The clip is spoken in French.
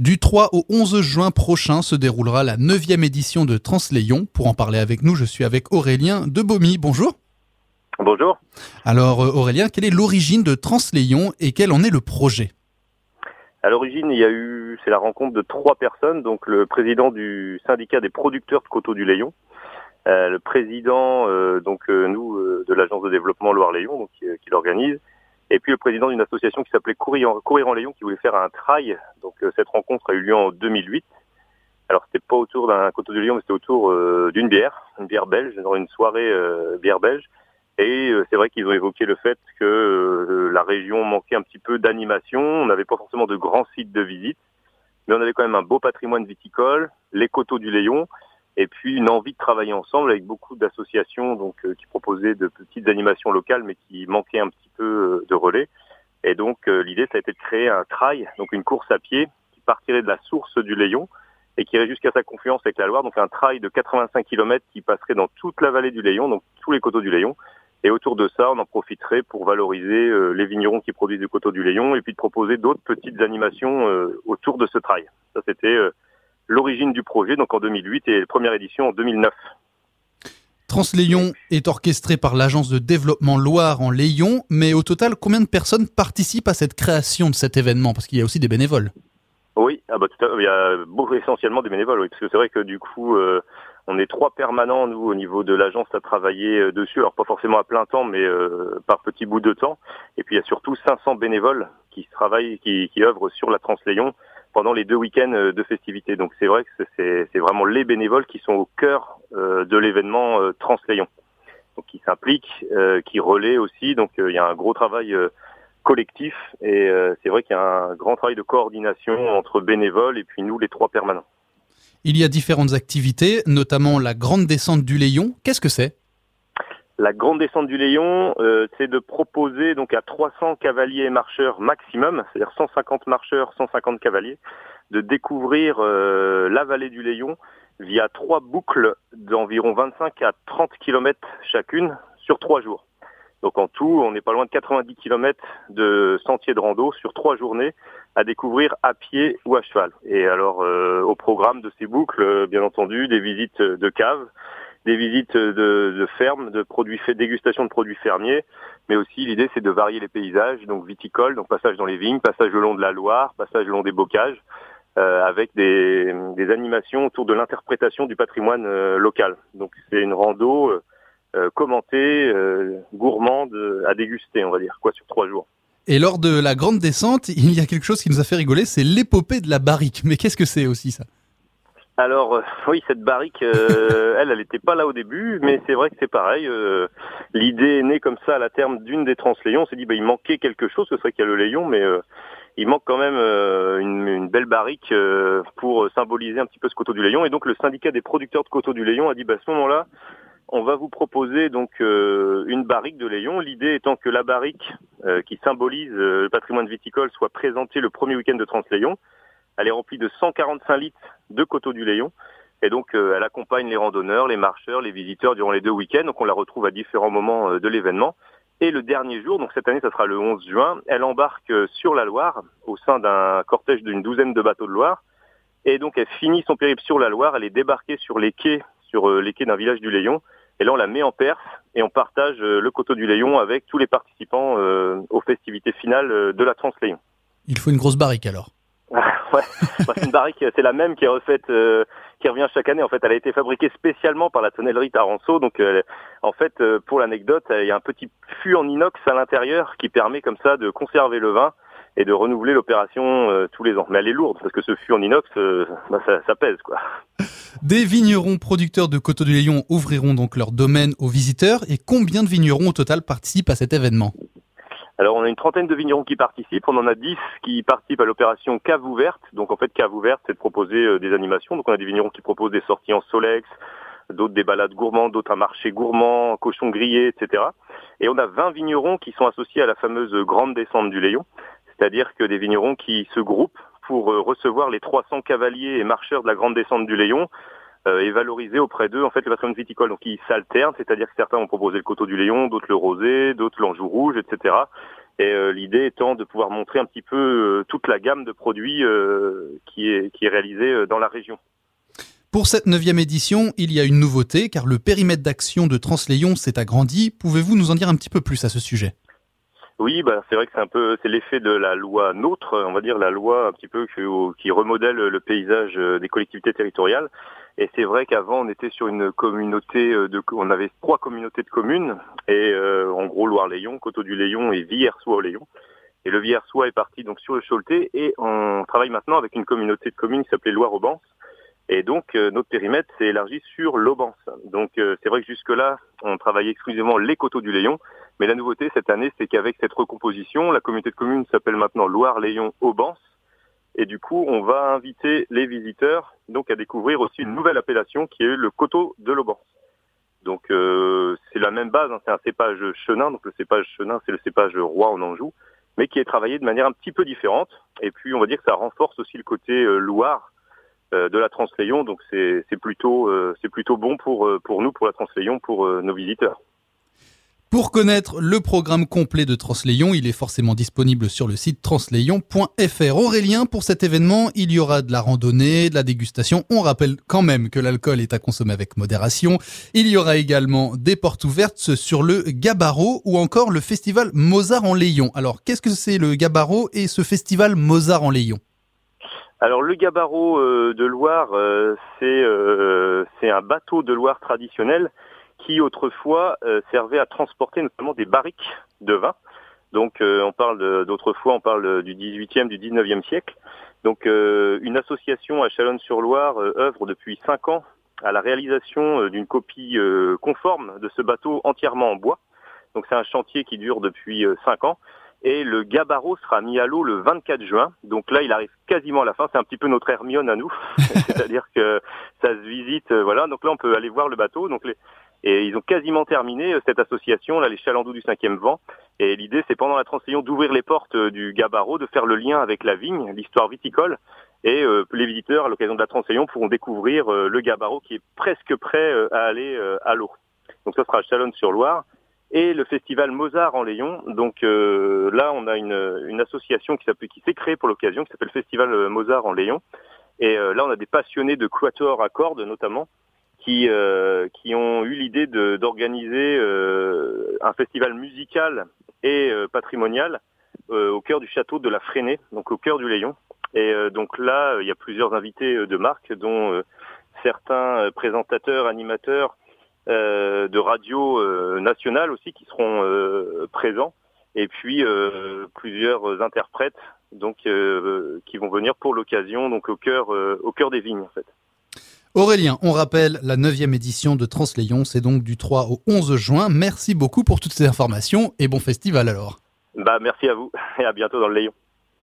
Du 3 au 11 juin prochain se déroulera la 9e édition de Transléon. Pour en parler avec nous, je suis avec Aurélien de Beaumy. Bonjour. Bonjour. Alors Aurélien, quelle est l'origine de Transléon et quel en est le projet ? À l'origine, c'est la rencontre de 3 personnes, donc le président du syndicat des producteurs de coteaux du Léon, le président de l'agence de développement Loire-Léon, donc qui l'organise, et puis le président d'une association qui s'appelait Courir en Léon, qui voulait faire un trail. Donc cette rencontre a eu lieu en 2008. Alors c'était pas autour d'un coteau du Léon, mais c'était autour d'une bière belge, dans une soirée bière belge. Et c'est vrai qu'ils ont évoqué le fait que la région manquait un petit peu d'animation. On n'avait pas forcément de grands sites de visite, mais on avait quand même un beau patrimoine viticole, les coteaux du Léon, et puis une envie de travailler ensemble avec beaucoup d'associations qui proposaient de petites animations locales, mais qui manquaient un petit peu de relais. Et donc l'idée, ça a été de créer un trail, donc une course à pied qui partirait de la source du Léon et qui irait jusqu'à sa confluence avec la Loire. Donc un trail de 85 km qui passerait dans toute la vallée du Léon, donc tous les coteaux du Léon. Et autour de ça, on en profiterait pour valoriser les vignerons qui produisent du coteau du Léon et puis de proposer d'autres petites animations autour de ce trail. Ça, c'était l'origine du projet, donc en 2008, et la première édition en 2009. Transléon est orchestré par l'agence de développement Loire en Léon, mais au total, combien de personnes participent à cette création de cet événement ? Parce qu'il y a aussi des bénévoles. Oui, il y a essentiellement des bénévoles, oui, parce que c'est vrai que du coup, on est 3 permanents, nous, au niveau de l'agence, à travailler dessus. Alors pas forcément à plein temps, mais par petits bouts de temps. Et puis il y a surtout 500 bénévoles qui travaillent, qui œuvrent sur la Transléon pendant les 2 week-ends de festivités. Donc c'est vrai que c'est vraiment les bénévoles qui sont au cœur de l'événement Transléon. Donc qui s'impliquent, qui relaient aussi. Donc il y a un gros travail collectif et c'est vrai qu'il y a un grand travail de coordination entre bénévoles et puis nous, les 3 permanents. Il y a différentes activités, notamment la grande descente du Léon. Qu'est-ce que c'est ? La grande descente du Léon, c'est de proposer donc à 300 cavaliers et marcheurs maximum, c'est-à-dire 150 marcheurs, 150 cavaliers, de découvrir la vallée du Léon via 3 boucles d'environ 25 à 30 km chacune sur 3 jours. Donc en tout, on n'est pas loin de 90 km de sentiers de rando sur 3 journées à découvrir à pied ou à cheval. Et alors au programme de ces boucles, bien entendu, des visites de caves, des visites de fermes, dégustation de produits fermiers, mais aussi l'idée c'est de varier les paysages, donc viticoles, donc passage dans les vignes, passage le long de la Loire, passage le long des bocages, avec des animations autour de l'interprétation du patrimoine local. Donc c'est une rando commentée, gourmande, à déguster, on va dire, sur 3 jours. Et lors de la grande descente, il y a quelque chose qui nous a fait rigoler, c'est l'épopée de la barrique. Mais qu'est-ce que c'est aussi ça ? Alors oui, cette barrique, elle n'était pas là au début, mais c'est vrai que c'est pareil. L'idée est née comme ça à la terme d'une des Transléons. On s'est dit il manquait quelque chose, c'est vrai qu'il y a le Léon, mais il manque quand même une belle barrique pour symboliser un petit peu ce coteau du Léon. Et donc le syndicat des producteurs de coteaux du Léon a dit à ce moment-là, on va vous proposer donc une barrique de Léon. L'idée étant que la barrique qui symbolise le patrimoine viticole soit présentée le premier week-end de Transléon. Elle est remplie de 145 litres de coteaux du Léon. Et donc, elle accompagne les randonneurs, les marcheurs, les visiteurs durant les 2 week-ends. Donc, on la retrouve à différents moments de l'événement. Et le dernier jour, donc cette année, ça sera le 11 juin, elle embarque sur la Loire au sein d'un cortège d'une 12aine de bateaux de Loire. Et donc, elle finit son périple sur la Loire. Elle est débarquée sur les quais d'un village du Léon. Et là, on la met en Perse et on partage le coteau du Léon avec tous les participants aux festivités finales de la Transléon. Il faut une grosse barrique alors. Ouais, c'est une barrique, c'est la même qui est refaite, qui revient chaque année. En fait, elle a été fabriquée spécialement par la tonnellerie Taranceau. Donc, en fait, pour l'anecdote, il y a un petit fût en inox à l'intérieur qui permet comme ça de conserver le vin et de renouveler l'opération tous les ans. Mais elle est lourde parce que ce fût en inox, ça pèse, quoi. Des vignerons producteurs de coteaux du Léon ouvriront donc leur domaine aux visiteurs. Et combien de vignerons au total participent à cet événement ? Alors, on a une trentaine de vignerons qui participent. On en a 10 qui participent à l'opération Cave ouverte. Donc, en fait, Cave ouverte, c'est de proposer des animations. Donc, on a des vignerons qui proposent des sorties en Solex, d'autres des balades gourmandes, d'autres un marché gourmand, cochon grillé, etc. Et on a 20 vignerons qui sont associés à la fameuse grande descente du Léon. C'est-à-dire que des vignerons qui se groupent pour recevoir les 300 cavaliers et marcheurs de la grande descente du Léon et valoriser auprès d'eux en fait le patrimoine viticole. Donc ils s'alternent, c'est-à-dire que certains vont proposer le coteau du Léon, d'autres le rosé, d'autres l'Anjou rouge, etc. Et l'idée étant de pouvoir montrer un petit peu toute la gamme de produits qui est réalisé dans la région. Pour cette 9e édition, il y a une nouveauté, car le périmètre d'action de Transléon s'est agrandi. Pouvez-vous nous en dire un petit peu plus à ce sujet ? Oui, c'est vrai que c'est l'effet de la loi NOTRe, on va dire la loi un petit peu qui remodèle le paysage des collectivités territoriales. Et c'est vrai qu'avant on était sur une communauté on avait 3 communautés de communes et en gros Loire-Layon, Coteaux du Layon et Villers-Soie-au-Layon. Et le Villers-Soie est parti donc sur le Choletais et on travaille maintenant avec une communauté de communes qui s'appelait Loire-Aubance. Et donc notre périmètre s'est élargi sur l'Aubance. Donc c'est vrai que jusque-là on travaillait exclusivement les Coteaux du Layon. Mais la nouveauté cette année, c'est qu'avec cette recomposition, la communauté de communes s'appelle maintenant Loire-Layon-Aubance. Et du coup, on va inviter les visiteurs donc à découvrir aussi une nouvelle appellation qui est le coteau de l'Aubance. Donc c'est la même base, c'est un cépage chenin. Donc le cépage chenin, c'est le cépage roi en Anjou, mais qui est travaillé de manière un petit peu différente. Et puis on va dire que ça renforce aussi le côté Loire de la Transléon. Donc c'est plutôt bon pour nous, pour la Transléon, pour nos visiteurs. Pour connaître le programme complet de Transléon, il est forcément disponible sur le site transléon.fr. Aurélien, pour cet événement, il y aura de la randonnée, de la dégustation. On rappelle quand même que l'alcool est à consommer avec modération. Il y aura également des portes ouvertes sur le Gabarreau ou encore le festival Mozart en Layon. Alors, qu'est-ce que c'est le Gabarreau et ce festival Mozart en Layon ? Alors le Gabarreau de Loire, c'est un bateau de Loire traditionnel qui autrefois servait à transporter notamment des barriques de vin. Donc on parle d'autrefois, on parle du 18e, du 19e siècle. Donc une association à Chalonnes-sur-Loire œuvre depuis 5 ans à la réalisation d'une copie conforme de ce bateau entièrement en bois. Donc c'est un chantier qui dure depuis 5 ans. Et le Gabarreau sera mis à l'eau le 24 juin. Donc là, il arrive quasiment à la fin. C'est un petit peu notre Hermione à nous. C'est-à-dire que ça se visite, voilà. Donc là, on peut aller voir le bateau. Et ils ont quasiment terminé cette association, là, les Chalandous du 5e vent. Et l'idée, c'est pendant la Transléon d'ouvrir les portes du Gabarreau, de faire le lien avec la vigne, l'histoire viticole. Et les visiteurs, à l'occasion de la Transléon, pourront découvrir le Gabarreau qui est presque prêt à aller à l'eau. Donc ça sera à Chalonnes-sur-Loire. Et le festival Mozart en Layon. Donc là, on a une association qui s'est créée pour l'occasion, qui s'appelle Festival Mozart en Layon. Et là, on a des passionnés de quatuor à cordes, notamment, qui ont eu l'idée d'organiser un festival musical et patrimonial au cœur du château de la Fresnay, donc au cœur du Layon. Et donc là, il y a plusieurs invités de marque, dont certains présentateurs, animateurs de radio nationale aussi qui seront présents, et puis plusieurs interprètes donc qui vont venir pour l'occasion, donc au cœur des vignes en fait. Aurélien, on rappelle la 9e édition de Transléon, c'est donc du 3 au 11 juin. Merci beaucoup pour toutes ces informations et bon festival alors. Merci à vous et à bientôt dans le Layon.